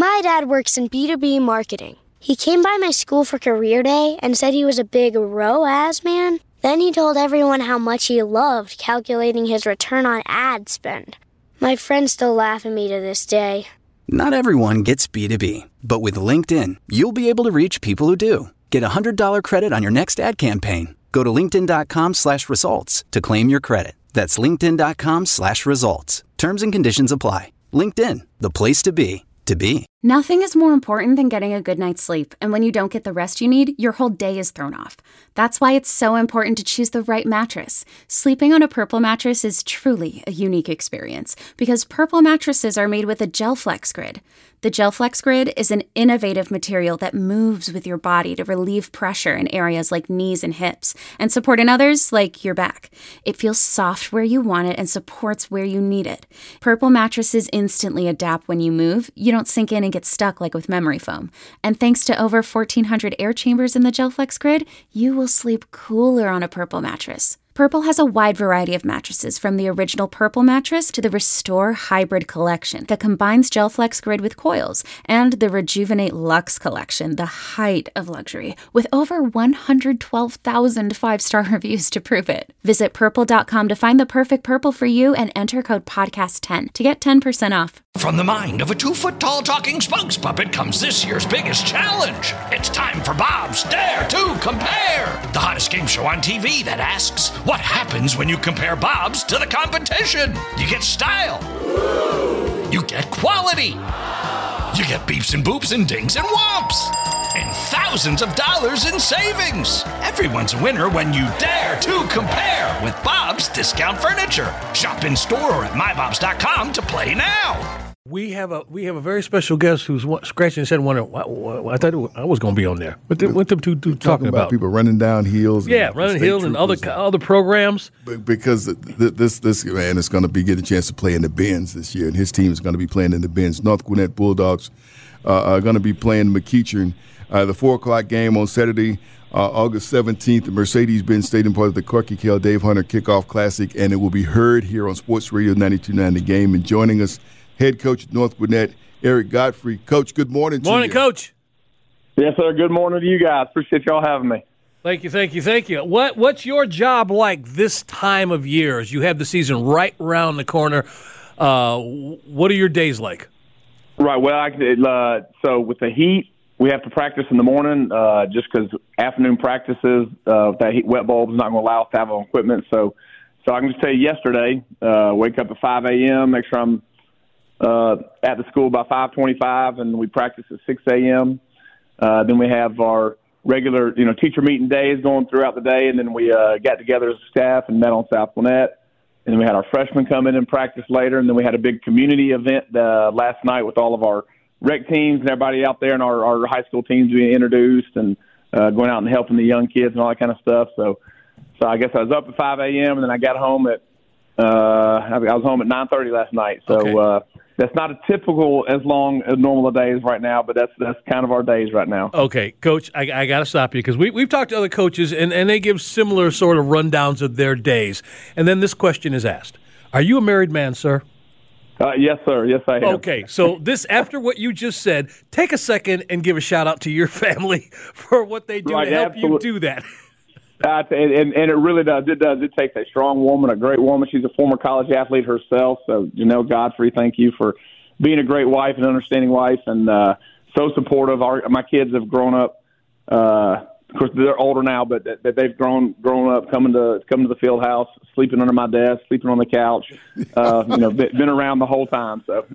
My dad works in B2B marketing. He came by my school for career day and said he was a big ROAS man. Then he told everyone how much he loved calculating his return on ad spend. My friends still laugh at me to this day. Not everyone gets B2B, but with LinkedIn, you'll be able to reach people who do. Get a $100 credit on your next ad campaign. Go to linkedin.com/results to claim your credit. That's linkedin.com/results. Terms and conditions apply. LinkedIn, the place to be, to be. Nothing is more important than getting a good night's sleep, and when you don't get the rest you need, your whole day is thrown off. That's why it's so important to choose the right mattress. Sleeping on a Purple mattress is truly a unique experience, because Purple mattresses are made with a GelFlex Grid. The GelFlex Grid is an innovative material that moves with your body to relieve pressure in areas like knees and hips, and support in others like your back. It feels soft where you want it and supports where you need it. Purple mattresses instantly adapt when you move. You don't sink in and get stuck like with memory foam. And thanks to over 1,400 air chambers in the GelFlex Grid, you will sleep cooler on a Purple mattress. Purple has a wide variety of mattresses, from the original Purple mattress to the Restore Hybrid collection that combines GelFlex Grid with coils, and the Rejuvenate Luxe collection, the height of luxury, with over 112,000 five-star reviews to prove it. Visit purple.com to find the perfect Purple for you and enter code podcast10 to get 10% off. From the mind of a 2-foot-tall talking spokes puppet comes this year's biggest challenge. It's time for Bob's Dare to Compare, the hottest game show on TV that asks, what happens when you compare Bob's to the competition? You get style. You get quality. You get beeps and boops and dings and whomps. And thousands of dollars in savings. Everyone's a winner when you dare to compare with Bob's Discount Furniture. Shop in store or at mybobs.com to play now. We have a very special guest who's scratching his head and wondering, I thought I was going to be on there. What them two talking about? People running down hills. Yeah, running hills and other programs. Because this man is going to be getting a chance to play in the Benz this year, and his team is going to be playing in the Benz. North Gwinnett Bulldogs are going to be playing McEachern. The 4 o'clock game on Saturday, August 17th, Mercedes-Benz Stadium, part of the Corky Kell Dave Hunter Kickoff Classic, and it will be heard here on Sports Radio 92.9 The Game. And joining us, head coach at North Gwinnett, Eric Godfrey. Coach, good morning to you. Morning, Coach. Yes, sir. Good morning to you guys. Appreciate y'all having me. Thank you. What's your job like this time of year as you have the season right around the corner? What are your days like? Right. Well, so with the heat, we have to practice in the morning just because afternoon practices, that heat, wet bulb is not going to allow us to have on equipment. So I can just tell you yesterday, wake up at 5 a.m., make sure I'm at the school by 5:25, and we practice at 6 a.m. Then we have our regular, teacher meeting days going throughout the day, and then we got together as a staff and met on South Gwinnett. And then we had our freshmen come in and practice later, and then we had a big community event last night with all of our rec teams and everybody out there, and our high school teams being introduced and going out and helping the young kids and all that kind of stuff. So I guess I was up at 5 a.m. and then I got home at I was home at 9:30 last night. So. Okay. That's not a typical as long as normal days right now, but that's kind of our days right now. Okay, Coach, I got to stop you because we've talked to other coaches, and they give similar sort of rundowns of their days. And then this question is asked. Are you a married man, sir? Yes, sir. Yes, I am. Okay, so after what you just said, take a second and give a shout-out to your family for what they do to help you do that. And it really does. It takes a strong woman, a great woman. She's a former college athlete herself. So, Janelle Godfrey, thank you for being a great wife and understanding wife, and so supportive. My kids have grown up. Of course, they're older now, but they've grown up coming to the field house, sleeping under my desk, sleeping on the couch. Been around the whole time. So,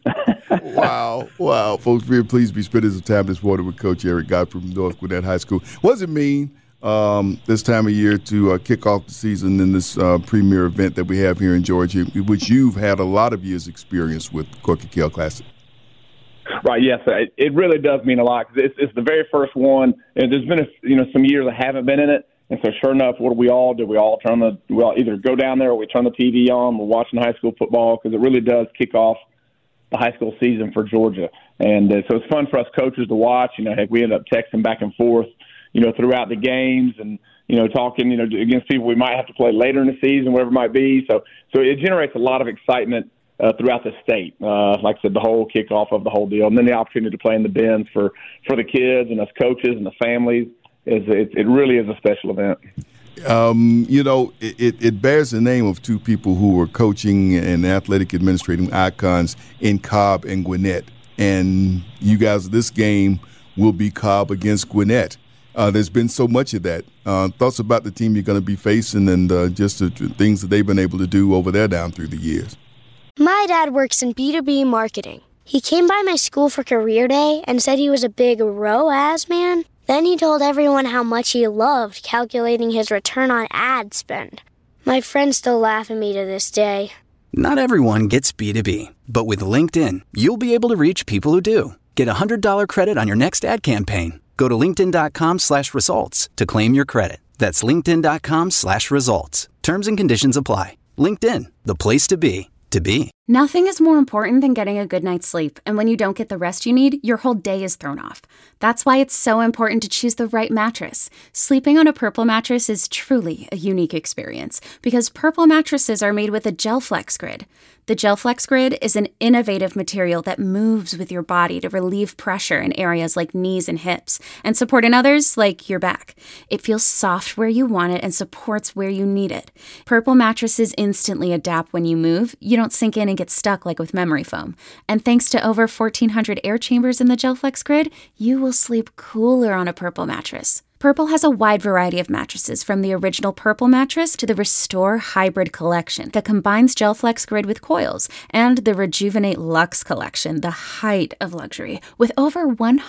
wow, folks, please be spending some time this morning with Coach Eric Godfrey from North Gwinnett High School. What does it mean this time of year to kick off the season in this premier event that we have here in Georgia, which you've had a lot of years' experience with Corky Kell Classic? Right. Yes, it really does mean a lot because it's the very first one, and there's been some years I haven't been in it, and so sure enough, what do? We all either go down there or we turn the TV on. We're watching high school football because it really does kick off the high school season for Georgia, and so it's fun for us coaches to watch. Heck, we end up texting back and forth, throughout the games and, talking, against people we might have to play later in the season, whatever it might be. So it generates a lot of excitement throughout the state. Like I said, the whole kickoff of the whole deal, and then the opportunity to play in the Benz for the kids and us coaches and the families it really is a special event. It bears the name of two people who were coaching and athletic administrating icons in Cobb and Gwinnett. And you guys, this game will be Cobb against Gwinnett. There's been so much of that. Thoughts about the team you're going to be facing and just the things that they've been able to do over there down through the years. My dad works in B2B marketing. He came by my school for career day and said he was a big ROAS man. Then he told everyone how much he loved calculating his return on ad spend. My friends still laugh at me to this day. Not everyone gets B2B, but with LinkedIn, you'll be able to reach people who do. Get a $100 credit on your next ad campaign. Go to linkedin.com/results to claim your credit. That's linkedin.com/results. Terms and conditions apply. LinkedIn, the place to be. Nothing is more important than getting a good night's sleep, and when you don't get the rest you need, your whole day is thrown off. That's why it's so important to choose the right mattress. Sleeping on a Purple mattress is truly a unique experience because Purple mattresses are made with a GelFlex Grid. The GelFlex Grid is an innovative material that moves with your body to relieve pressure in areas like knees and hips and support in others like your back. It feels soft where you want it and supports where you need it. Purple mattresses instantly adapt when you move. You don't sink in and get stuck like with memory foam. And thanks to over 1,400 air chambers in the GelFlex Grid, you will sleep cooler on a Purple mattress. Purple has a wide variety of mattresses, from the original Purple mattress to the Restore Hybrid collection that combines GelFlex Grid with coils, and the Rejuvenate Luxe collection, the height of luxury, with over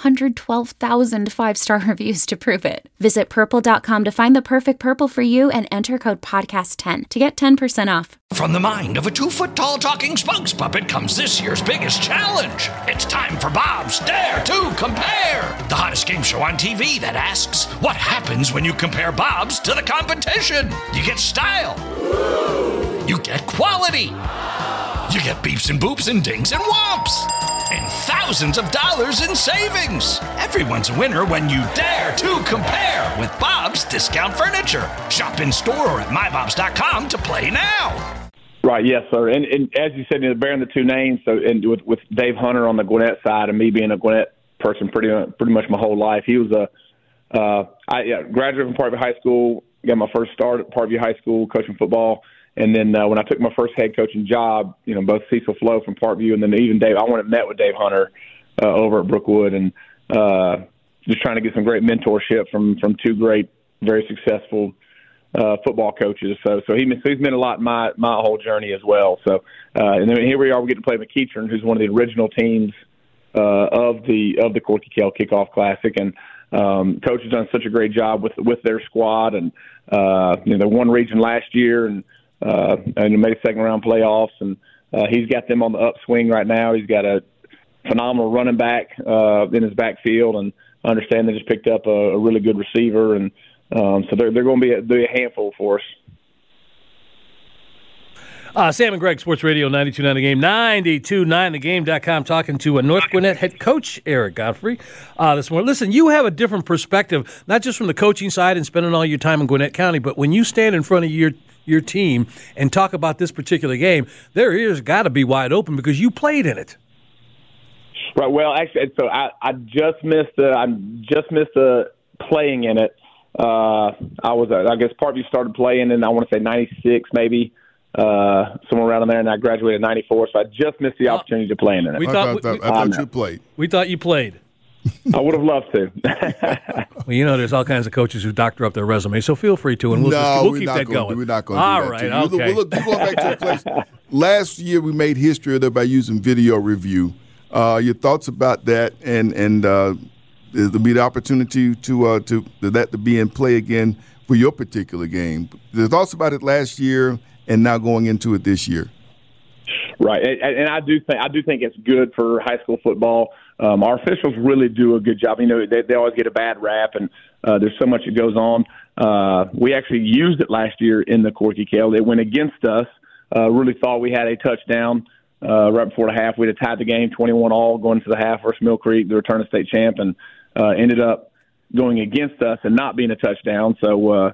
112,000 five-star reviews to prove it. Visit purple.com to find the perfect Purple for you and enter code podcast10 to get 10% off. From the mind of a 2-foot-tall talking spokes puppet comes this year's biggest challenge. It's time for Bob's Dare to Compare, the hottest game show on TV that asks, what happens when you compare Bob's to the competition? You get style. You get quality. You get beeps and boops and dings and whomps. And thousands of dollars in savings. Everyone's a winner when you dare to compare with Bob's Discount Furniture. Shop in store or at mybobs.com to play now. Right, yes, sir. And as you said, bearing the two names, so and with Dave Hunter on the Gwinnett side and me being a Gwinnett person pretty much my whole life, he was I graduated from Parkview High School, got my first start at Parkview High School coaching football, and then when I took my first head coaching job, both Cecil Flo from Parkview and then even Dave, I went and met with Dave Hunter over at Brookwood, and just trying to get some great mentorship from two great, very successful football coaches. So he's meant a lot in my whole journey as well. So and then here we are, we get to play McEachern, who's one of the original teams of the Corky Kell Kickoff Classic, and coach has done such a great job with their squad, and they won region last year and made a second round playoffs, and he's got them on the upswing right now. He's got a phenomenal running back in his backfield, and I understand they just picked up a really good receiver, and so they're going to be a handful for us. Sam and Greg, Sports Radio 92.9 The Game, 92.9thegame.com, talking to North Gwinnett head coach Eric Godfrey this morning. Listen, you have a different perspective, not just from the coaching side and spending all your time in Gwinnett County, but when you stand in front of your team and talk about this particular game, their ears got to be wide open because you played in it. Right. Well, actually, so I just missed playing in it. I guess Parkview started playing in, I want to say 96 maybe. Somewhere around there, and I graduated in 94, so I just missed the opportunity to play in it. I thought you played. We thought you played. I would have loved to. Well, there's all kinds of coaches who doctor up their resume, so feel free to, and we'll keep that going. We're not going to do that. All right, okay. Look, going back to the place. Last year, we made history of that by using video review. Your thoughts about that, and there'll be the opportunity to be in play again for your particular game. The thoughts about it last year and now going into it this year. Right, and I do think it's good for high school football. Our officials really do a good job. They always get a bad rap, and there's so much that goes on. We actually used it last year in the Corky Kell. It went against us. Really thought we had a touchdown right before the half. We'd have tied the game 21-all going into the half versus Mill Creek, the returning state champ, and ended up going against us and not being a touchdown. So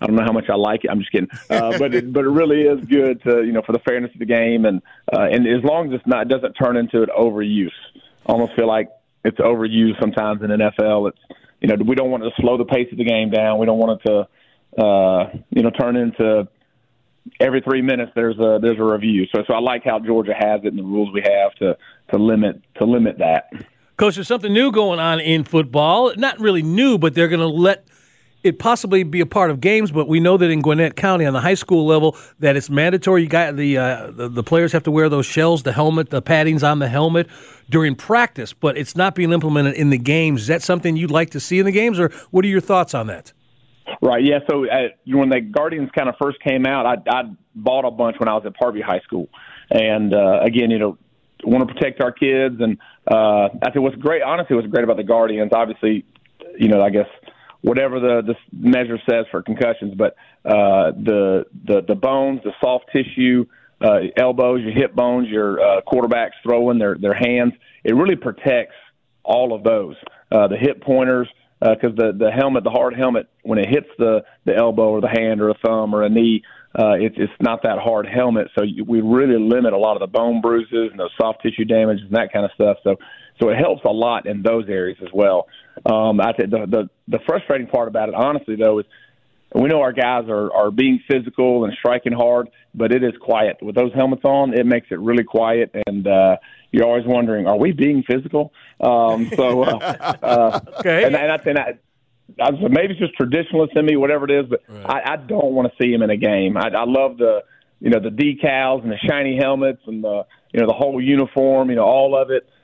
I don't know how much I like it. I'm just kidding. But it really is good to, for the fairness of the game. And as long as it doesn't turn into an overuse. I almost feel like it's overused sometimes in NFL. It's, we don't want to slow the pace of the game down. We don't want it to, turn into every 3 minutes there's a review. So I like how Georgia has it and the rules we have to limit that. Coach, there's something new going on in football. Not really new, but they're going to let it possibly be a part of games. But we know that in Gwinnett County on the high school level that it's mandatory. You got the players have to wear those shells, the helmet, the paddings on the helmet during practice. But it's not being implemented in the games. Is that something you'd like to see in the games, or what are your thoughts on that? Right, yeah. So when the Guardians kind of first came out, I bought a bunch when I was at Parkview High School. And, again, want to protect our kids. And I think what's great about the Guardians, obviously, I guess whatever the measure says for concussions, but the bones, the soft tissue, elbows, your hip bones, your quarterbacks throwing their hands, it really protects all of those. The hip pointers, because the helmet, the hard helmet, when it hits the elbow or the hand or a thumb or a knee, it's not that hard helmet. So we really limit a lot of the bone bruises and those soft tissue damages and that kind of stuff. So it helps a lot in those areas as well. I think the frustrating part about it, honestly, though, is we know our guys are being physical and striking hard, but it is quiet. With those helmets on, it makes it really quiet, and you're always wondering, are we being physical? Okay. And I think maybe it's just traditionalist in me, whatever it is, but right. I don't want to see them in a game. I love the decals and the shiny helmets and the whole uniform, all of it.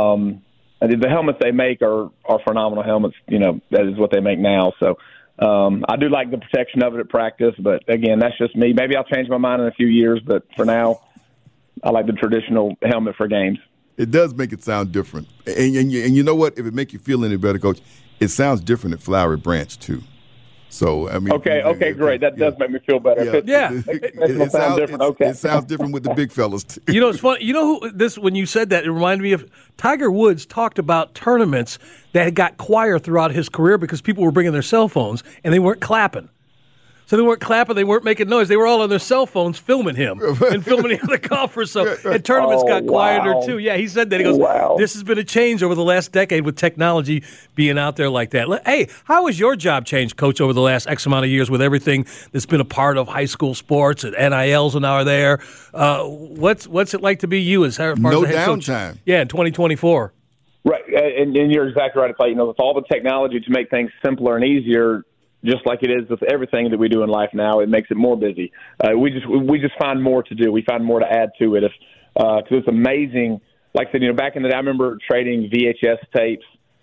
The helmets they make are phenomenal helmets. That is what they make now. So I do like the protection of it at practice, but again, that's just me. Maybe I'll change my mind in a few years, but for now, I like the traditional helmet for games. It does make it sound different. And you know what? If it make you feel any better, Coach, it sounds different at Flowery Branch, too. So, I mean. Okay, great. That does make me feel better. Yeah. It sounds different. Okay. It sounds different with the big fellas, too. It's funny. When you said that, it reminded me of Tiger Woods talked about tournaments that got quiet throughout his career because people were bringing their cell phones and they weren't clapping. So they weren't clapping, they weren't making noise. They were all on their cell phones filming him and filming the other golfers. So and tournaments got quieter too. Yeah, he said that. He goes, This has been a change over the last decade with technology being out there like that. Hey, how has your job changed, Coach, over the last X amount of years with everything that's been a part of high school sports and NILs and now are there? What's it like to be you as far as no the head coach? Downtime. Yeah, in 2024. Right, and you're exactly right. With all the technology to make things simpler and easier, just like it is with everything that we do in life now, it makes it more busy. We just find more to do. We find more to add to it. Because it's amazing. Like I said, back in the day, I remember trading VHS tapes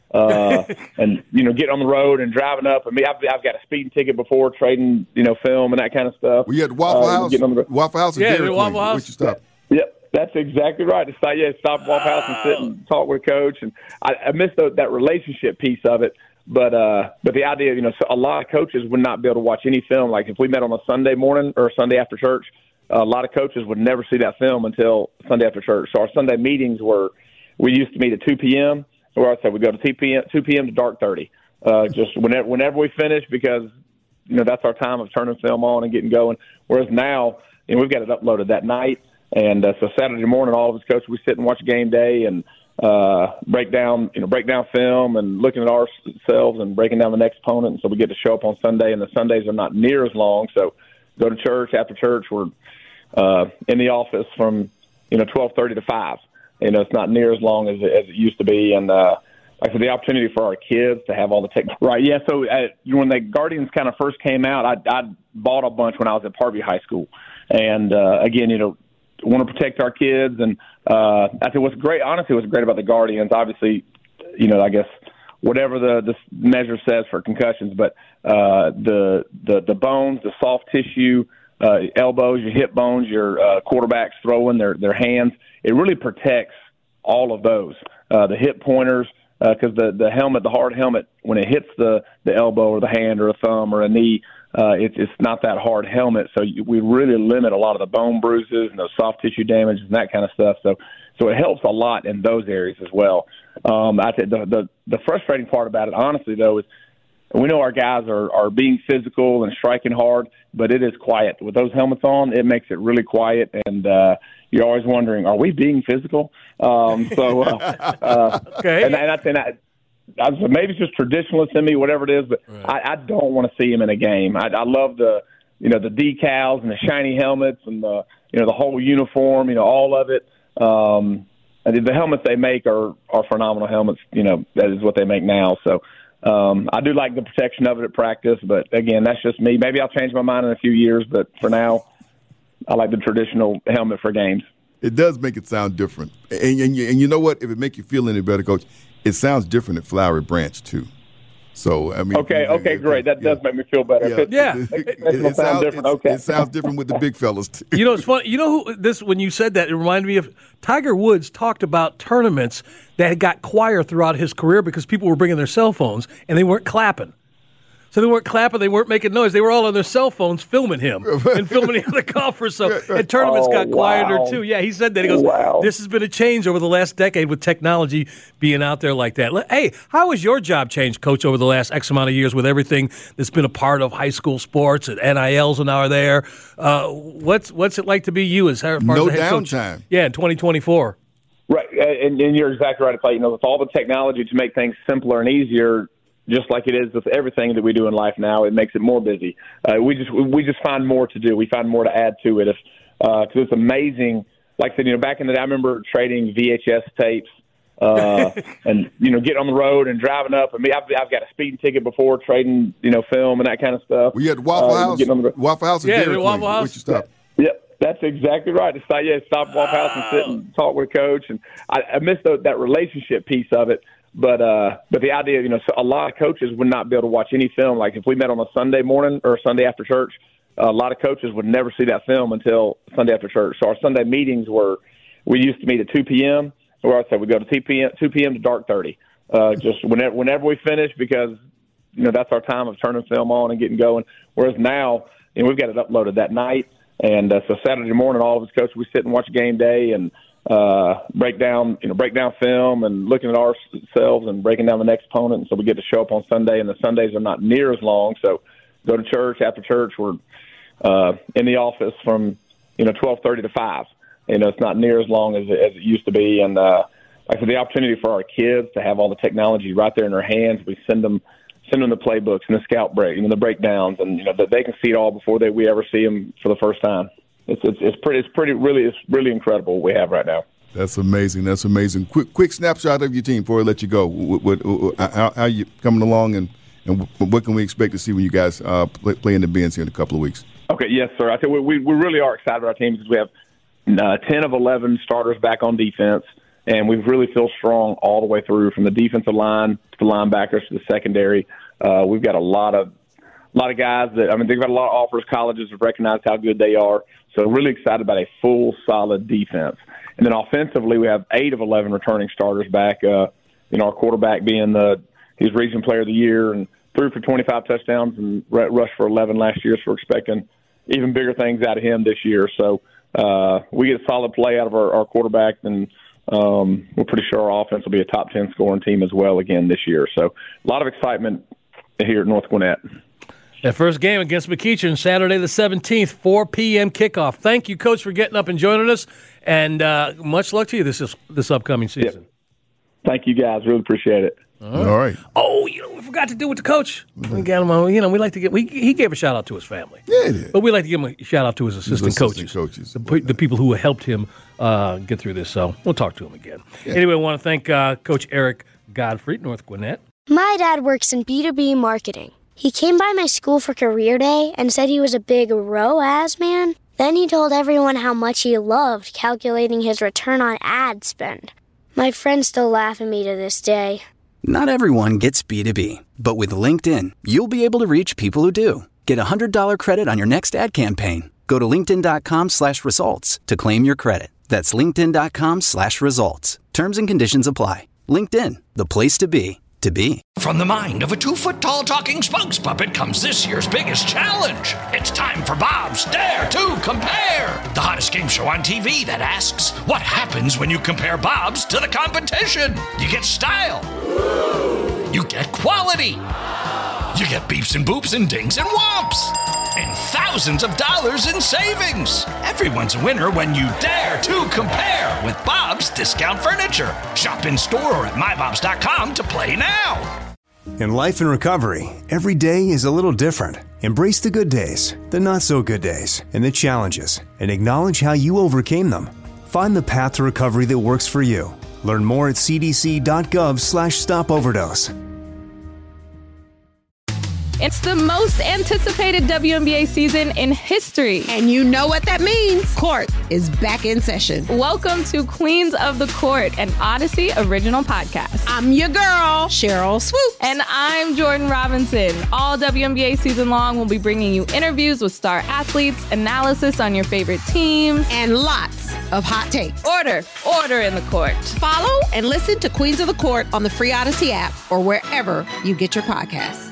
and getting on the road and driving up. I've got a speeding ticket before trading film and that kind of stuff. We had Waffle House. Waffle House. Yeah, Waffle House. Yep. That's exactly right. Stop at Waffle House and sit and talk with Coach. And I miss that relationship piece of it. But the idea, so a lot of coaches would not be able to watch any film. Like if we met on a Sunday morning or Sunday after church, a lot of coaches would never see that film until Sunday after church. So our Sunday meetings we used to meet at 2 p.m. Or I said we go to 2 p.m. to dark 30. Just whenever we finish, because that's our time of turning film on and getting going. Whereas now, we've got it uploaded that night, and so Saturday morning, all of us coaches we sit and watch game day and break down film and looking at ourselves and breaking down the next opponent. And so we get to show up on Sunday, and the Sundays are not near as long. So go to church. After church, we're in the office from 12:30 to 5. It's not near as long as it used to be. And like I said, the opportunity for our kids to have all the tech. Right, yeah. So when the Guardians kind of first came out, I bought a bunch when I was at Parkview High School. And again, want to protect our kids. And I think what's great about the Guardians, obviously, I guess whatever the measure says for concussions, but the bones, the soft tissue, elbows, your hip bones, your quarterbacks throwing their hands, it really protects all of those. The hip pointers, because the helmet, the hard helmet, when it hits the elbow or the hand or a thumb or a knee, it's not that hard helmet. So we really limit a lot of the bone bruises and those soft tissue damages and that kind of stuff. So it helps a lot in those areas as well. I think the frustrating part about it, honestly, though, is we know our guys are being physical and striking hard, but it is quiet. With those helmets on, it makes it really quiet, and you're always wondering, are we being physical? Okay. And maybe it's just traditionalist in me, whatever it is, but right. I don't want to see him in a game. I love the decals and the shiny helmets and the whole uniform, all of it. The helmets they make are phenomenal helmets. That is what they make now. So I do like the protection of it at practice, but again, that's just me. Maybe I'll change my mind in a few years, but for now, I like the traditional helmet for games. It does make it sound different, and you know what? If it makes you feel any better, Coach, it sounds different at Flowery Branch too. So I mean, okay, great. That does make me feel better. It sounds different. Okay, it sounds different with the big fellas too. It's funny. When you said that, it reminded me of Tiger Woods talked about tournaments that got quieter throughout his career because people were bringing their cell phones and they weren't clapping. So they weren't clapping, they weren't making noise. They were all on their cell phones filming him and filming the other golfers. So and tournaments got quieter too. Yeah, he said that. He goes, This has been a change over the last decade with technology being out there like that. Hey, how has your job changed, Coach, over the last X amount of years with everything that's been a part of high school sports and NILs and now are there? What's it like to be you as far as the head coach? Downtime. Yeah, in 2024. Right, and you're exactly right, Clay. With all the technology to make things simpler and easier, just like it is with everything that we do in life now, it makes it more busy. We just find more to do. We find more to add to it. Because it's amazing. Like I said, back in the day, I remember trading VHS tapes and getting on the road and driving up. I mean, I've got a speeding ticket before trading, film and that kind of stuff. We had Waffle House. Waffle House. Yeah, Waffle House. Yep. That's exactly right. Stop at Waffle House and sit and talk with a coach. And I missed that relationship piece of it. But the idea, a lot of coaches would not be able to watch any film. Like if we met on a Sunday morning or Sunday after church, a lot of coaches would never see that film until Sunday after church. So our Sunday meetings we used to meet at 2 p.m. Or I said we go to 2 p.m. to dark 30. Just whenever we finish, because that's our time of turning film on and getting going. Whereas now, we've got it uploaded that night, and so Saturday morning, all of us coaches we sit and watch game day and break down film and looking at ourselves and breaking down the next opponent. And so we get to show up on Sunday, and the Sundays are not near as long. So go to church. After church, we're in the office from 12:30 to 5. It's not near as long as it used to be. And like I said, the opportunity for our kids to have all the technology right there in their hands. We send them the playbooks and the scout break, the breakdowns, and that they can see it all before we ever see them for the first time. It's really incredible what we have right now. That's amazing. Quick snapshot of your team before I let you go. How are you coming along, and what can we expect to see when you guys play in the Benz here in a couple of weeks? Okay, yes, sir. I think we really are excited about our team because we have 10 of 11 starters back on defense, and we really feel strong all the way through from the defensive line to the linebackers to the secondary. We've got a lot of guys they've got a lot of offers. Colleges have recognized how good they are. So really excited about a full, solid defense. And then offensively, we have 8 of 11 returning starters back. Our quarterback being he's Region Player of the Year and threw for 25 touchdowns and rushed for 11 last year. So we're expecting even bigger things out of him this year. So we get solid play out of our quarterback, and we're pretty sure our offense will be a top 10 scoring team as well again this year. So a lot of excitement here at North Gwinnett. That first game against McEachern, Saturday the 17th, 4 p.m. kickoff. Thank you, Coach, for getting up and joining us, and much luck to you this upcoming season. Yep. Thank you, guys. Really appreciate it. All right. Oh, we forgot to do with the coach. We got him on. We like to he gave a shout out to his family. Yeah, he did. But we like to give him a shout out to his assistant coaches. The people who helped him get through this. So we'll talk to him again. Yeah. Anyway, I want to thank Coach Eric Godfrey, North Gwinnett. My dad works in B2B marketing. He came by my school for career day and said he was a big ROAS man. Then he told everyone how much he loved calculating his return on ad spend. My friends still laugh at me to this day. Not everyone gets B2B, but with LinkedIn, you'll be able to reach people who do. Get $100 credit on your next ad campaign. Go to linkedin.com/results to claim your credit. That's linkedin.com/results. Terms and conditions apply. LinkedIn, the place to be. From the mind of a 2-foot-tall talking spokes puppet comes this year's biggest challenge. It's time for Bob's Dare to Compare, the hottest game show on TV that asks, what happens when you compare Bob's to the competition? You get style. You get quality. You get beeps and boops and dings and whomps. And thousands of dollars in savings. Everyone's a winner when you dare to compare with Bob's Discount Furniture. Shop in store or at mybobs.com to play now. In life and recovery, every day is a little different. Embrace the good days, the not-so-good days, and the challenges, and acknowledge how you overcame them. Find the path to recovery that works for you. Learn more at cdc.gov/stopoverdose. It's the most anticipated WNBA season in history. And you know what that means. Court is back in session. Welcome to Queens of the Court, an Odyssey original podcast. I'm your girl, Cheryl Swoops. And I'm Jordan Robinson. All WNBA season long, we'll be bringing you interviews with star athletes, analysis on your favorite teams, and lots of hot takes. Order in the court. Follow and listen to Queens of the Court on the free Odyssey app or wherever you get your podcasts.